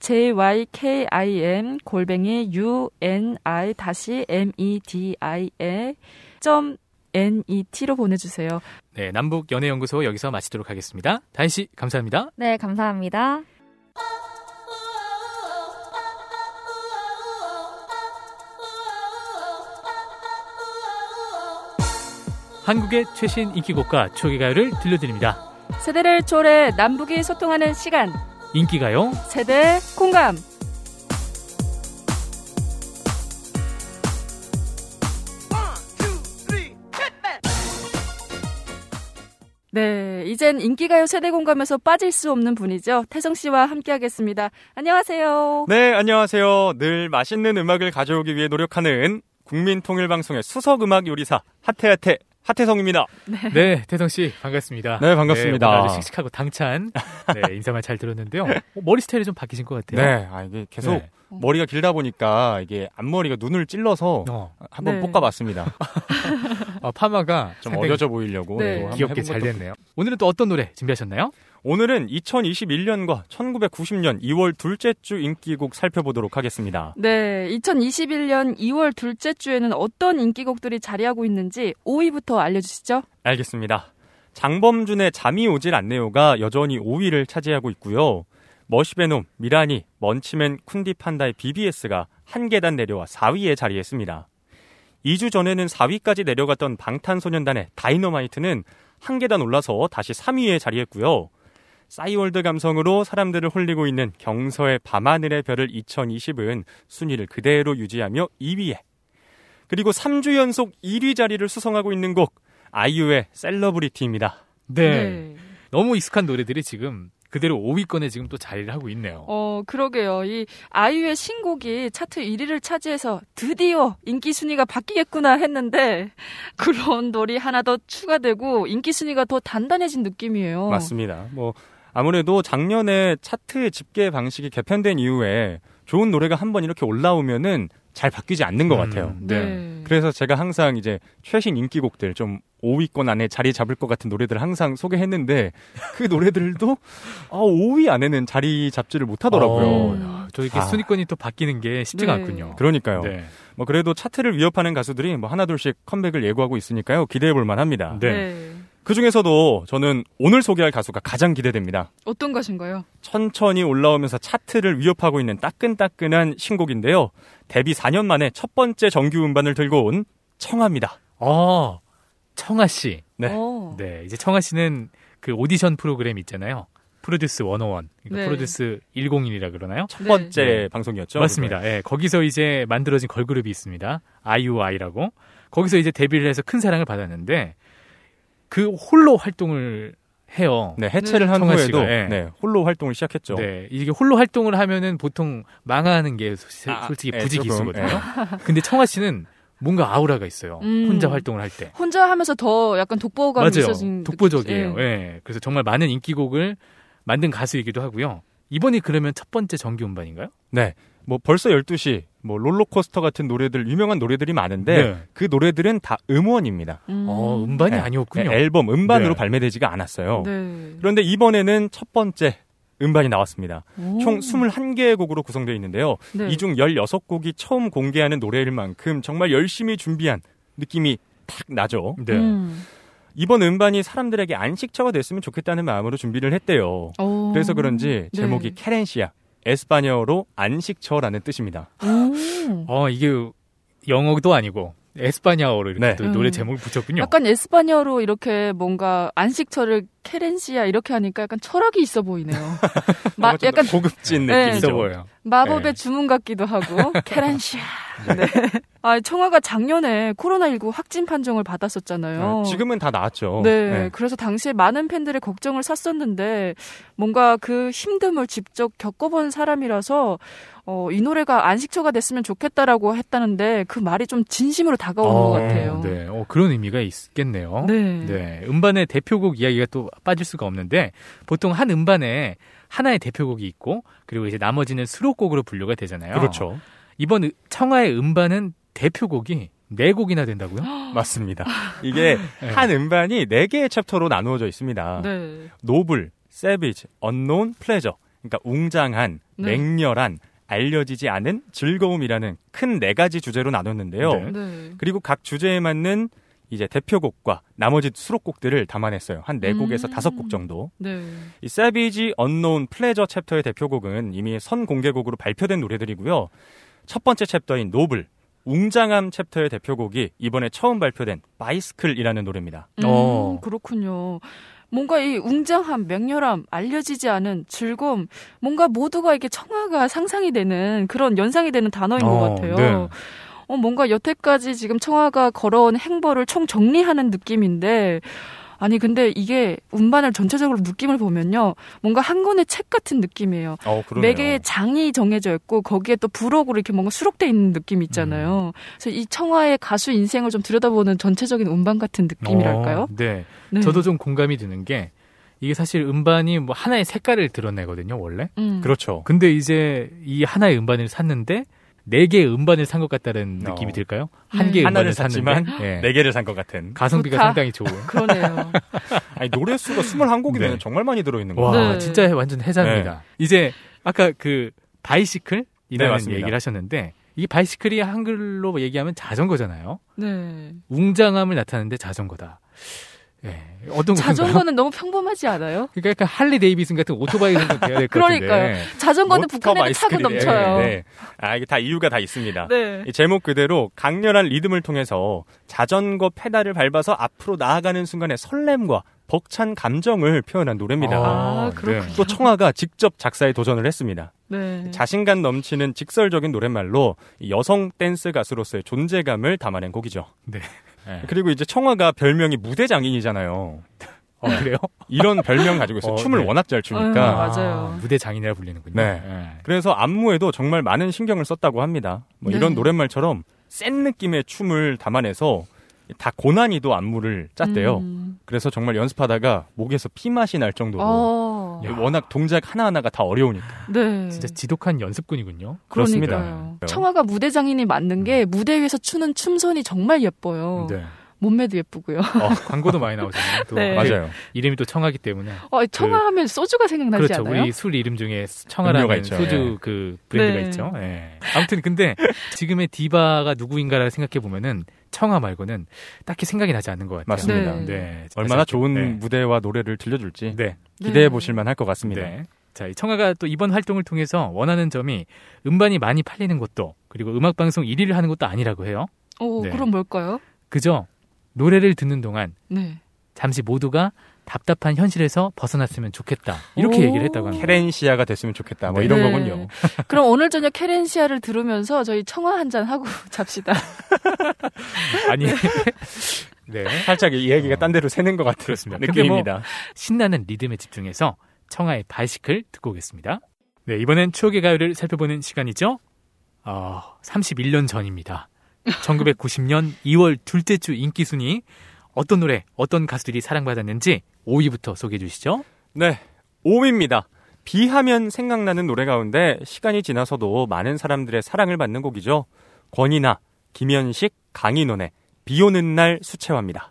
jykim-uni-media.net로 보내주세요. 네, 남북연애연구소 여기서 마치도록 하겠습니다. 다희 씨, 감사합니다. 네, 감사합니다. 한국의 최신 인기곡과 추억의 가요를 들려드립니다. 세대를 초월해 남북이 소통하는 시간. 인기가요. 세대 공감. 네, 이젠 인기가요 세대 공감에서 빠질 수 없는 분이죠. 태성 씨와 함께하겠습니다. 안녕하세요. 네, 안녕하세요. 늘 맛있는 음악을 가져오기 위해 노력하는 국민통일방송의 수석음악 요리사 하태성입니다. 네, 태성 씨 반갑습니다. 네, 반갑습니다. 네, 아주 씩씩하고 당찬 인사말 잘 들었는데요. 머리 스타일이 좀 바뀌신 것 같아요. 네, 이게 계속 머리가 길다 보니까 이게 앞머리가 눈을 찔러서 한번 볶아봤습니다. 파마가 좀 어려져 보이려고 귀엽게 잘 됐네요. 오늘은 또 어떤 노래 준비하셨나요? 오늘은 2021년과 1990년 2월 둘째 주 인기곡 살펴보도록 하겠습니다. 네, 2021년 2월 둘째 주에는 어떤 인기곡들이 자리하고 있는지 5위부터 알려주시죠. 알겠습니다. 장범준의 잠이 오질 않네요가 여전히 5위를 차지하고 있고요. 머시베놈, 미라니, 먼치맨, 쿤디판다의 BBS가 한 계단 내려와 4위에 자리했습니다. 2주 전에는 4위까지 내려갔던 방탄소년단의 다이너마이트는 한 계단 올라서 다시 3위에 자리했고요. 싸이월드 감성으로 사람들을 홀리고 있는 경서의 밤하늘의 별을 2020은 순위를 그대로 유지하며 2위에. 그리고 3주 연속 1위 자리를 수성하고 있는 곡 아이유의 셀러브리티입니다. 네. 너무 익숙한 노래들이 지금 그대로 5위권에 지금 또 자리를 하고 있네요. 그러게요. 이 아이유의 신곡이 차트 1위를 차지해서 드디어 인기 순위가 바뀌겠구나 했는데 그런 놀이 하나 더 추가되고 인기 순위가 더 단단해진 느낌이에요. 맞습니다. 아무래도 작년에 차트 집계 방식이 개편된 이후에 좋은 노래가 한번 이렇게 올라오면은 잘 바뀌지 않는 것 같아요. 네. 그래서 제가 항상 이제 최신 인기곡들 좀 5위권 안에 자리 잡을 것 같은 노래들을 항상 소개했는데 그 노래들도 5위 안에는 자리 잡지를 못하더라고요. 저 이렇게 순위권이 또 바뀌는 게 쉽지가 않군요. 그러니까요. 네. 그래도 차트를 위협하는 가수들이 하나둘씩 컴백을 예고하고 있으니까요. 기대해볼 만합니다. 네. 그 중에서도 저는 오늘 소개할 가수가 가장 기대됩니다. 어떤 것인가요? 천천히 올라오면서 차트를 위협하고 있는 따끈따끈한 신곡인데요. 데뷔 4년 만에 첫 번째 정규 음반을 들고 온 청아입니다. 청아 씨. 네. 네, 이제 청아 씨는 그 오디션 프로그램 있잖아요. 프로듀스 101. 그러니까 네. 프로듀스 101이라 그러나요? 첫 번째 방송이었죠. 맞습니다. 예, 거기서 이제 만들어진 걸그룹이 있습니다. IUI라고. 거기서 이제 데뷔를 해서 큰 사랑을 받았는데 그 홀로 활동을 해요. 네, 해체를 한 청아 후에도 씨가, 홀로 활동을 시작했죠. 네, 이게 홀로 활동을 하면은 보통 망하는 게 솔직히 부지기수거든요. 근데 청아 씨는 뭔가 아우라가 있어요. 혼자 활동을 할 때. 혼자 하면서 더 약간 독보감이 있어진 독보적이에요. 예. 그래서 정말 많은 인기곡을 만든 가수이기도 하고요. 이번이 그러면 첫 번째 정규 음반인가요? 네. 벌써 12시, 롤러코스터 같은 노래들, 유명한 노래들이 많은데 그 노래들은 다 음원입니다. 음반이 아니었군요. 앨범, 음반으로 발매되지가 않았어요. 네. 그런데 이번에는 첫 번째 음반이 나왔습니다. 총 21개의 곡으로 구성되어 있는데요. 네. 이 중 16곡이 처음 공개하는 노래일 만큼 정말 열심히 준비한 느낌이 탁 나죠. 네. 이번 음반이 사람들에게 안식처가 됐으면 좋겠다는 마음으로 준비를 했대요. 그래서 그런지 제목이 케렌시아, 에스파냐어로 안식처라는 뜻입니다. 이게 영어도 아니고 에스파냐어로 이렇게 또 노래 제목을 붙였군요. 약간 에스파냐어로 이렇게 뭔가 안식처를 케렌시아 이렇게 하니까 약간 철학이 있어 보이네요. 약간 고급진 느낌이 있어 보여요. 마법의 주문 같기도 하고 케렌시아. 네. 청아가 작년에 코로나19 확진 판정을 받았었잖아요. 지금은 다 나았죠. 네. 그래서 당시에 많은 팬들의 걱정을 샀었는데 뭔가 그 힘듦을 직접 겪어본 사람이라서 이 노래가 안식처가 됐으면 좋겠다라고 했다는데 그 말이 좀 진심으로 다가오는 것 같아요. 네. 그런 의미가 있겠네요. 네. 음반의 대표곡 이야기가 또 빠질 수가 없는데 보통 한 음반에 하나의 대표곡이 있고 그리고 이제 나머지는 수록곡으로 분류가 되잖아요. 그렇죠. 이번 청아의 음반은 대표곡이 4곡이나 된다고요? 맞습니다. 이게 한 음반이 4개의 챕터로 나누어져 있습니다. 네. 노블, 세비지, 언노운, 플레저. 그러니까 웅장한, 맹렬한, 알려지지 않은 즐거움이라는 큰 4가지 주제로 나눴는데요. 네. 그리고 각 주제에 맞는 이제 대표곡과 나머지 수록곡들을 담아냈어요. 한 4곡에서 5곡 정도. 네. 이 세비지, 언노운, 플레저 챕터의 대표곡은 이미 선공개곡으로 발표된 노래들이고요. 첫 번째 챕터인 노블, 웅장함 챕터의 대표곡이 이번에 처음 발표된 바이스클이라는 노래입니다. 그렇군요. 뭔가 이 웅장함, 맹렬함, 알려지지 않은 즐거움, 뭔가 모두가 이렇게 청아가 상상이 되는 그런 연상이 되는 단어인 것 같아요. 네. 뭔가 여태까지 지금 청아가 걸어온 행보를 총 정리하는 느낌인데 아니 근데 이게 음반을 전체적으로 느낌을 보면요. 뭔가 한 권의 책 같은 느낌이에요. 그러네요. 4개의 장이 정해져 있고 거기에 또 부록으로 이렇게 뭔가 수록돼 있는 느낌이 있잖아요. 그래서 이 청아의 가수 인생을 좀 들여다보는 전체적인 음반 같은 느낌이랄까요? 네. 저도 좀 공감이 드는 게 이게 사실 음반이 뭐 하나의 색깔을 드러내거든요, 원래. 그렇죠. 근데 이제 이 하나의 음반을 샀는데 4개의 음반을 산 것 같다는 느낌이 들까요? 한 개의 음반을 샀지만 4개를 산 것 같은. 가성비가 상당히 좋은. 그러네요. 아니, 노래 수가 21곡이면 정말 많이 들어있는 거예요. 와, 진짜 완전 해자입니다. 이제 아까 그 바이시클이라는 얘기를 하셨는데 이 바이시클이 한글로 얘기하면 자전거잖아요. 네. 웅장함을 나타내는데 자전거다. 어떤 자전거는 너무 평범하지 않아요? 그러니까 약간 할리 데이비슨 같은 오토바이 정도 돼야 될 것 같은데. 그러니까요. 자전거는 북한에도 타고 넘쳐요. 네. 이게 다 이유가 다 있습니다. 네. 이 제목 그대로 강렬한 리듬을 통해서 자전거 페달을 밟아서 앞으로 나아가는 순간의 설렘과 벅찬 감정을 표현한 노래입니다. 그렇군요. 또 청아가 직접 작사에 도전을 했습니다. 네. 자신감 넘치는 직설적인 노랫말로 여성 댄스 가수로서의 존재감을 담아낸 곡이죠. 네. 그리고 이제 청아가 별명이 무대 장인이잖아요. 그래요? 이런 별명 가지고 있어요. 춤을 워낙 잘 추니까. 맞아요. 무대 장인이라 불리는군요. 네. 그래서 안무에도 정말 많은 신경을 썼다고 합니다. 이런 노랫말처럼 센 느낌의 춤을 담아내서 다 고난이도 안무를 짰대요. 그래서 정말 연습하다가 목에서 피맛이 날 정도로 워낙 동작 하나하나가 다 어려우니까. 네. 진짜 지독한 연습꾼이군요. 그렇습니다. 청아가 무대 장인이 맞는 게 무대 위에서 추는 춤선이 정말 예뻐요. 네. 몸매도 예쁘고요. 광고도 많이 나오잖아요. 또 네. 맞아요. 이름이 또 청아기 때문에. 청아하면 소주가 생각나지 그렇죠. 않아요? 우리 술 이름 중에 청아라는 소주 그 브랜드가 있죠. 아무튼 근데 지금의 디바가 누구인가를 생각해 보면은 청아 말고는 딱히 생각이 나지 않는 것 같아요. 맞습니다. 네. 얼마나 좋은 무대와 노래를 들려줄지 기대해 보실 만할 것 같습니다. 네. 자, 이 청아가 또 이번 활동을 통해서 원하는 점이 음반이 많이 팔리는 것도 그리고 음악방송 1위를 하는 것도 아니라고 해요. 그럼 뭘까요? 그죠? 노래를 듣는 동안 잠시 모두가 답답한 현실에서 벗어났으면 좋겠다. 이렇게 얘기를 했다고 합니다. 케렌시아가 됐으면 좋겠다. 이런 거군요. 그럼 오늘 저녁 케렌시아를 들으면서 저희 청아 한잔 하고 잡시다. 아니, 네. 살짝 이 얘기가 딴 데로 새는 것 같은 느낌입니다. 신나는 리듬에 집중해서 청아의 바이시클 듣고 오겠습니다. 네, 이번엔 추억의 가요를 살펴보는 시간이죠. 31년 전입니다. 1990년 2월 둘째 주 인기 순위 어떤 노래, 어떤 가수들이 사랑받았는지 5위부터 소개해 주시죠. 네, 5위입니다. 비하면 생각나는 노래 가운데 시간이 지나서도 많은 사람들의 사랑을 받는 곡이죠. 권이나, 김현식, 강인원의 비 오는 날 수채화입니다.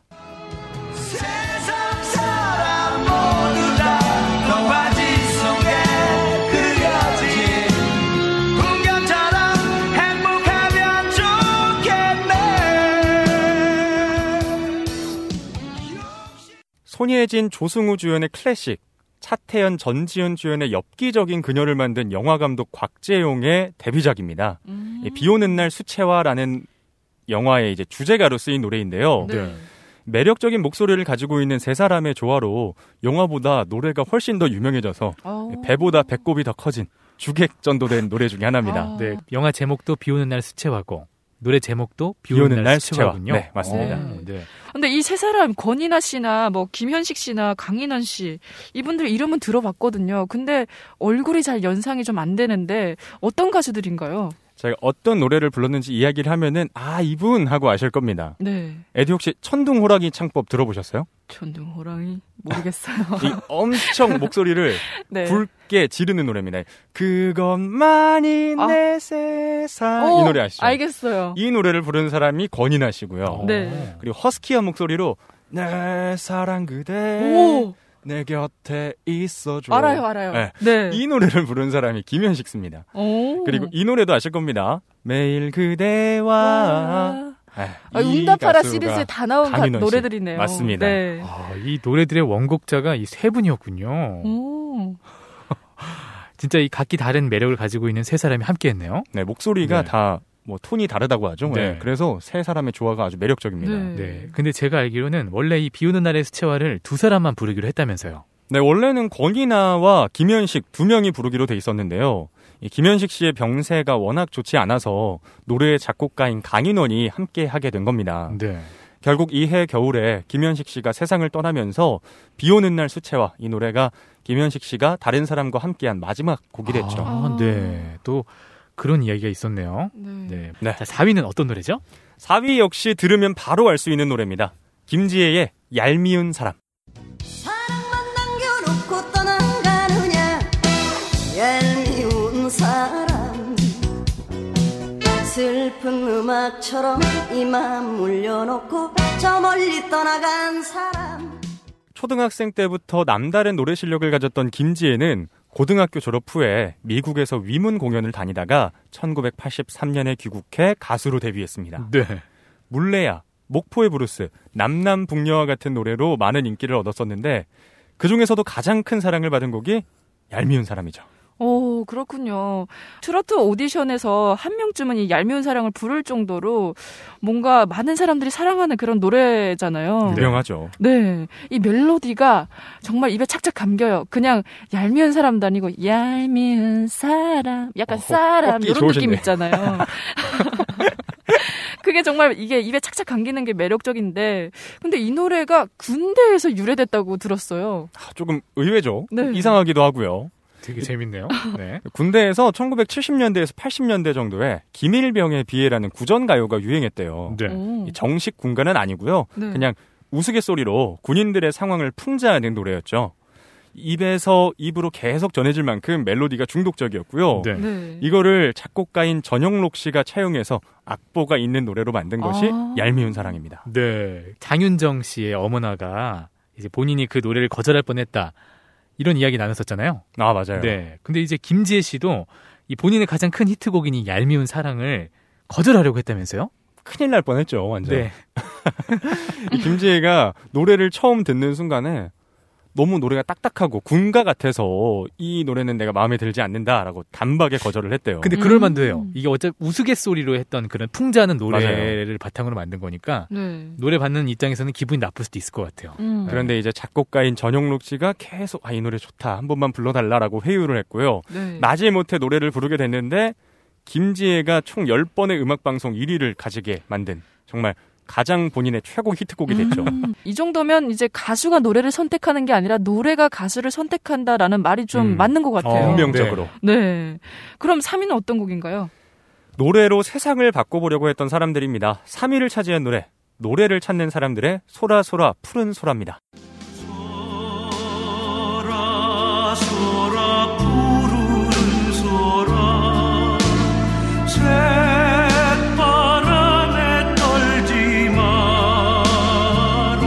손예진, 조승우 주연의 클래식, 차태현, 전지현 주연의 엽기적인 그녀를 만든 영화감독 곽재용의 데뷔작입니다. 비 오는 날 수채화라는 영화의 이제 주제가로 쓰인 노래인데요. 매력적인 목소리를 가지고 있는 세 사람의 조화로 영화보다 노래가 훨씬 더 유명해져서 배보다 배꼽이 더 커진 주객전도된 노래 중에 하나입니다. 네, 영화 제목도 비 오는 날 수채화고 노래 제목도 비 오는 날 수채화군요. 네, 맞습니다. 네. 근데 이 세 사람 권이나 씨나 김현식 씨나 강인원 씨 이분들 이름은 들어봤거든요. 근데 얼굴이 잘 연상이 좀 안 되는데 어떤 가수들인가요? 제가 어떤 노래를 불렀는지 이야기를 하면은 이분 하고 아실 겁니다. 네. 에디 혹시 천둥호랑이 창법 들어보셨어요? 천둥호랑이 모르겠어요. 이 엄청 목소리를 굵게 지르는 노래입니다. 그것만이 내 세상 이 노래 아시죠? 알겠어요. 이 노래를 부르는 사람이 권이나 씨고요. 네. 그리고 허스키한 목소리로 내 사랑 그대 내 곁에 있어줘. 알아요. 네. 이 노래를 부른 사람이 김현식 씨입니다. 그리고 이 노래도 아실 겁니다. 매일 그대와 응답하라 시리즈에 다 나온 노래들이네요. 맞습니다. 네. 이 노래들의 원곡자가 이 세 분이었군요. 진짜 이 각기 다른 매력을 가지고 있는 세 사람이 함께했네요. 네, 목소리가 다 톤이 다르다고 하죠. 네. 그래서 세 사람의 조화가 아주 매력적입니다. 네. 근데 제가 알기로는 원래 이 비 오는 날의 수채화를 두 사람만 부르기로 했다면서요. 네, 원래는 권이나와 김현식 두 명이 부르기로 돼 있었는데요. 이 김현식 씨의 병세가 워낙 좋지 않아서 노래의 작곡가인 강인원이 함께 하게 된 겁니다. 네. 결국 이해 겨울에 김현식 씨가 세상을 떠나면서 비 오는 날 수채화 이 노래가 김현식 씨가 다른 사람과 함께한 마지막 곡이 됐죠. 네. 또 그런 이야기가 있었네요. 네. 자, 4위는 어떤 노래죠? 4위 역시 들으면 바로 알 수 있는 노래입니다. 김지혜의 얄미운 사람. 사랑만 남겨놓고 떠나가느냐 얄미운 사람 슬픈 음악처럼 이 맘 물려놓고 저 멀리 떠나간 사람. 초등학생 때부터 남다른 노래 실력을 가졌던 김지혜는 고등학교 졸업 후에 미국에서 위문 공연을 다니다가 1983년에 귀국해 가수로 데뷔했습니다. 네. 물레야, 목포의 브루스, 남남북녀와 같은 노래로 많은 인기를 얻었었는데 그중에서도 가장 큰 사랑을 받은 곡이 얄미운 사람이죠. 오, 그렇군요. 트로트 오디션에서 한 명쯤은 이 얄미운 사랑을 부를 정도로 뭔가 많은 사람들이 사랑하는 그런 노래잖아요. 유명하죠. 네. 이 멜로디가 정말 입에 착착 감겨요. 그냥 얄미운 사람도 아니고 얄미운 사람, 약간 사람 이런 좋으시네. 느낌 있잖아요. 그게 정말 이게 입에 착착 감기는 게 매력적인데 근데 이 노래가 군대에서 유래됐다고 들었어요. 조금 의외죠. 네. 이상하기도 하고요. 되게 재밌네요. 네. 군대에서 1970년대에서 80년대 정도에 김일병의 비애라는 구전가요가 유행했대요. 네. 오. 이 정식 군가는 아니고요. 네. 그냥 우스갯소리로 군인들의 상황을 풍자하는 노래였죠. 입에서 입으로 계속 전해질 만큼 멜로디가 중독적이었고요. 네. 네. 이거를 작곡가인 전영록 씨가 차용해서 악보가 있는 노래로 만든 것이 얄미운 사랑입니다. 네. 장윤정 씨의 어머나가 이제 본인이 그 노래를 거절할 뻔했다. 이런 이야기 나눴었잖아요. 아, 맞아요. 네. 근데 이제 김지혜 씨도 이 본인의 가장 큰 히트곡인 이 얄미운 사랑을 거절하려고 했다면서요? 큰일 날 뻔했죠, 완전. 네. 이 김지혜가 노래를 처음 듣는 순간에 너무 노래가 딱딱하고 군가 같아서 이 노래는 내가 마음에 들지 않는다라고 단박에 거절을 했대요. 근데 그럴 만도 해요. 이게 어차피 우스갯소리로 했던 그런 풍자하는 노래를 맞아요. 바탕으로 만든 거니까 네. 노래 받는 입장에서는 기분이 나쁠 수도 있을 것 같아요. 그런데 이제 작곡가인 전영록 씨가 계속 이 노래 좋다, 한 번만 불러달라라고 회유를 했고요. 네. 마지못해 노래를 부르게 됐는데 김지혜가 총 10번의 음악방송 1위를 가지게 만든 정말 가장 본인의 최고 히트곡이 됐죠. 이 정도면 이제 가수가 노래를 선택하는 게 아니라 노래가 가수를 선택한다라는 말이 좀 맞는 것 같아요. 운명적으로. 네. 그럼 3위는 어떤 곡인가요? 노래로 세상을 바꿔보려고 했던 사람들입니다. 3위를 차지한 노래, 노래를 찾는 사람들의 소라소라 푸른 소라입니다. 소라 소라 푸른 소라 새바람에 떨지 마라.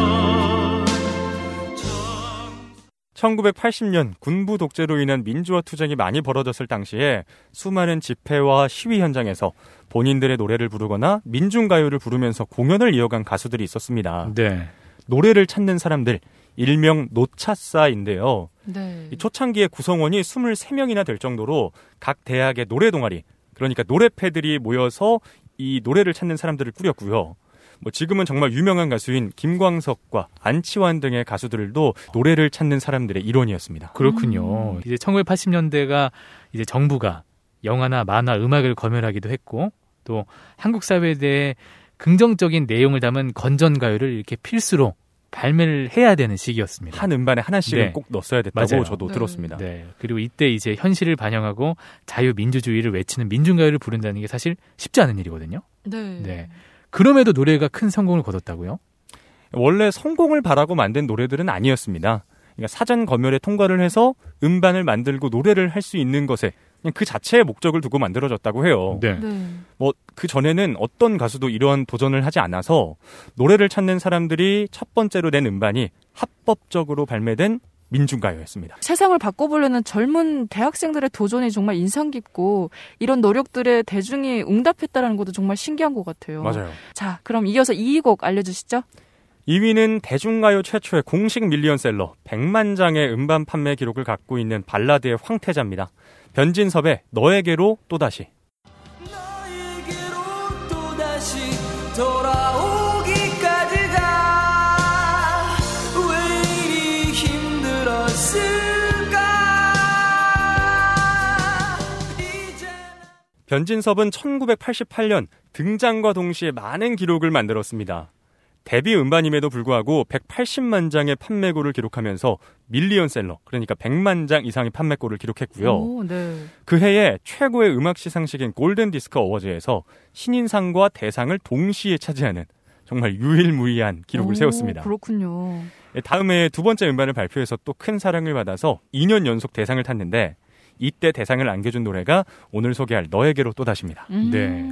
1980년 군부 독재로 인한 민주화 투쟁이 많이 벌어졌을 당시에 수많은 집회와 시위 현장에서 본인들의 노래를 부르거나 민중가요를 부르면서 공연을 이어간 가수들이 있었습니다. 네. 노래를 찾는 사람들, 일명 노차싸인데요. 네. 이 초창기에 구성원이 23명이나 될 정도로 각 대학의 노래 동아리, 그러니까 노래패들이 모여서 이 노래를 찾는 사람들을 꾸렸고요. 지금은 정말 유명한 가수인 김광석과 안치환 등의 가수들도 노래를 찾는 사람들의 일원이었습니다. 그렇군요. 이제 1980년대가 이제 정부가 영화나 만화, 음악을 검열하기도 했고 또 한국 사회에 대해 긍정적인 내용을 담은 건전가요를 이렇게 필수로 발매를 해야 되는 시기였습니다. 한 음반에 하나씩은 네. 꼭 넣었어야 됐다고 맞아요. 저도 네. 들었습니다. 네. 그리고 이때 이제 현실을 반영하고 자유민주주의를 외치는 민중가요를 부른다는 게 사실 쉽지 않은 일이거든요. 네. 네. 그럼에도 노래가 큰 성공을 거뒀다고요? 원래 성공을 바라고 만든 노래들은 아니었습니다. 그러니까 사전 검열에 통과를 해서 음반을 만들고 노래를 할 수 있는 것에 그냥 그 자체의 목적을 두고 만들어졌다고 해요. 네. 네. 그 전에는 어떤 가수도 이러한 도전을 하지 않아서 노래를 찾는 사람들이 첫 번째로 낸 음반이 합법적으로 발매된 민중가요였습니다. 세상을 바꿔보려는 젊은 대학생들의 도전이 정말 인상 깊고 이런 노력들에 대중이 응답했다는 것도 정말 신기한 것 같아요. 맞아요. 자, 그럼 이어서 2위 곡 알려주시죠. 2위는 대중가요 최초의 공식 밀리언셀러 100만 장의 음반 판매 기록을 갖고 있는 발라드의 황태자입니다. 변진섭의 너에게로 또다시. 너에게로 또다시 돌아오기까지가 왜 이리 힘들었을까. 변진섭은 1988년 등장과 동시에 많은 기록을 만들었습니다. 데뷔 음반임에도 불구하고 180만 장의 판매고를 기록하면서 밀리언셀러, 그러니까 100만 장 이상의 판매고를 기록했고요. 오, 네. 그 해에 최고의 음악 시상식인 골든디스크 어워즈에서 신인상과 대상을 동시에 차지하는 정말 유일무이한 기록을 세웠습니다. 그렇군요. 다음 해에 두 번째 음반을 발표해서 또 큰 사랑을 받아서 2년 연속 대상을 탔는데 이때 대상을 안겨준 노래가 오늘 소개할 너에게로 또다시입니다. 네.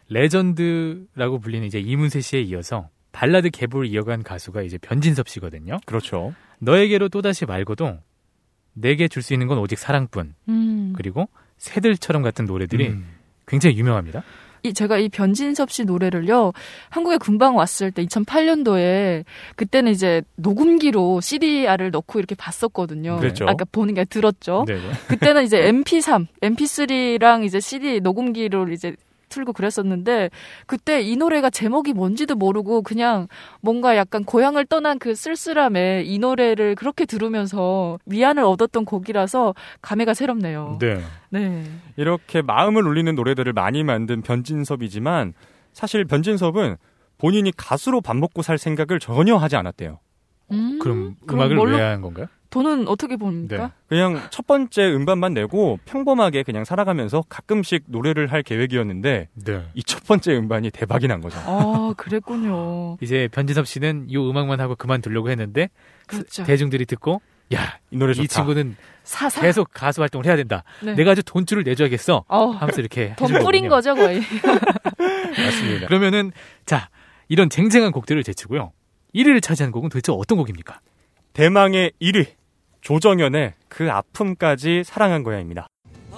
레전드라고 불리는 이제 이문세 씨에 이어서 발라드 계보를 이어간 가수가 이제 변진섭 씨거든요. 그렇죠. 너에게로 또다시 말고도 내게 줄 수 있는 건 오직 사랑뿐. 그리고 새들처럼 같은 노래들이 굉장히 유명합니다. 제가 이 변진섭 씨 노래를요, 한국에 금방 왔을 때 2008년도에 그때는 이제 녹음기로 CDR을 넣고 이렇게 봤었거든요. 그렇죠. 아까 보는 게 들었죠. 네네. 그때는 이제 MP3, MP3랑 이제 CD 녹음기로 이제 틀고 그랬었는데 그때 이 노래가 제목이 뭔지도 모르고 그냥 뭔가 약간 고향을 떠난 그 쓸쓸함에 이 노래를 그렇게 들으면서 위안을 얻었던 곡이라서 감회가 새롭네요. 네. 네. 이렇게 마음을 울리는 노래들을 많이 만든 변진섭이지만 사실 변진섭은 본인이 가수로 밥 먹고 살 생각을 전혀 하지 않았대요. 그럼 음악을 왜 한 건가요? 돈은 어떻게 봅니까? 네. 그냥 첫 번째 음반만 내고 평범하게 그냥 살아가면서 가끔씩 노래를 할 계획이었는데 네. 이 첫 번째 음반이 대박이 난 거죠. 아, 그랬군요. 이제 변진섭 씨는 이 음악만 하고 그만두려고 했는데 그렇죠. 대중들이 듣고 야, 이 노래 좋다. 이 친구는 사사. 계속 가수 활동을 해야 된다. 네. 내가 아주 돈줄을 내줘야겠어. 하면서 이렇게 돈 해준 뿌린 거군요. 거죠, 거의. 맞습니다. 그러면은 자, 이런 쟁쟁한 곡들을 제치고요. 1위를 차지한 곡은 도대체 어떤 곡입니까? 대망의 1위 조정연의 그 아픔까지 사랑한 거야입니다.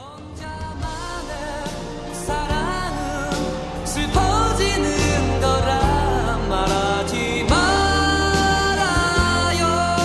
혼자만의 사랑은 슬퍼지는 거라 말하지 말아요.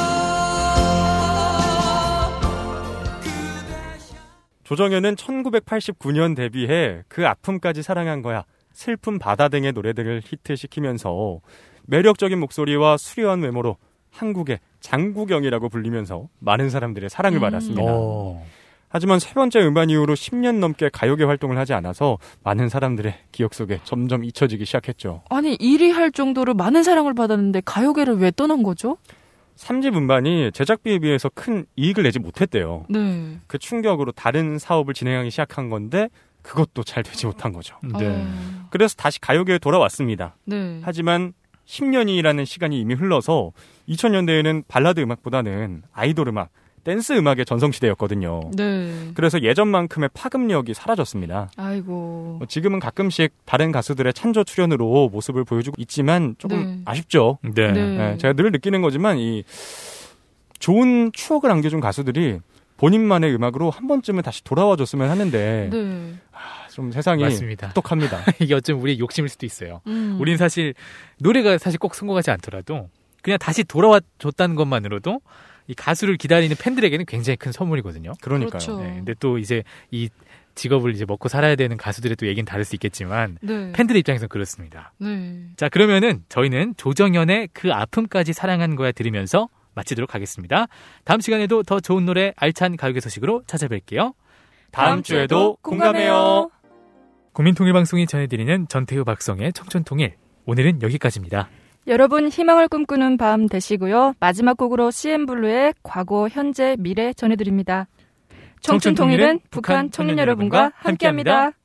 조정연은 1989년 데뷔해 그 아픔까지 사랑한 거야, 슬픈 바다 등의 노래들을 히트시키면서 매력적인 목소리와 수려한 외모로 한국의 장국영이라고 불리면서 많은 사람들의 사랑을 받았습니다. 하지만 세 번째 음반 이후로 10년 넘게 가요계 활동을 하지 않아서 많은 사람들의 기억 속에 점점 잊혀지기 시작했죠. 아니, 1위 할 정도로 많은 사랑을 받았는데 가요계를 왜 떠난 거죠? 3집 음반이 제작비에 비해서 큰 이익을 내지 못했대요. 네. 그 충격으로 다른 사업을 진행하기 시작한 건데 그것도 잘 되지 못한 거죠. 네. 그래서 다시 가요계에 돌아왔습니다. 네. 하지만 10년이라는 시간이 이미 흘러서 2000년대에는 발라드 음악보다는 아이돌 음악, 댄스 음악의 전성시대였거든요. 네. 그래서 예전만큼의 파급력이 사라졌습니다. 아이고. 지금은 가끔씩 다른 가수들의 찬조 출연으로 모습을 보여주고 있지만 조금 네. 아쉽죠. 네. 네. 제가 늘 느끼는 거지만 이 좋은 추억을 안겨준 가수들이 본인만의 음악으로 한 번쯤은 다시 돌아와줬으면 하는데 네. 좀 세상이 맞습니다. 똑똑합니다. 이게 어쩌면 우리의 욕심일 수도 있어요. 음. 우린 사실 노래가 사실 꼭 성공하지 않더라도 그냥 다시 돌아와 줬다는 것만으로도 이 가수를 기다리는 팬들에게는 굉장히 큰 선물이거든요. 그러니까요. 그렇죠. 네, 근데 또 이제 이 직업을 이제 먹고 살아야 되는 가수들의 또 얘기는 다를 수 있겠지만 네. 팬들의 입장에서는 그렇습니다. 네. 자, 그러면은 저희는 조정연의 그 아픔까지 사랑한 거야 들으면서 마치도록 하겠습니다. 다음 시간에도 더 좋은 노래 알찬 가요계 소식으로 찾아뵐게요. 다음 주에도 공감해요. 국민통일방송이 전해드리는 전태우 박성의 청춘통일. 오늘은 여기까지입니다. 여러분 희망을 꿈꾸는 밤 되시고요. 마지막 곡으로 CN블루의 과거, 현재, 미래 전해드립니다. 청춘통일은 북한 청년 여러분과 함께합니다.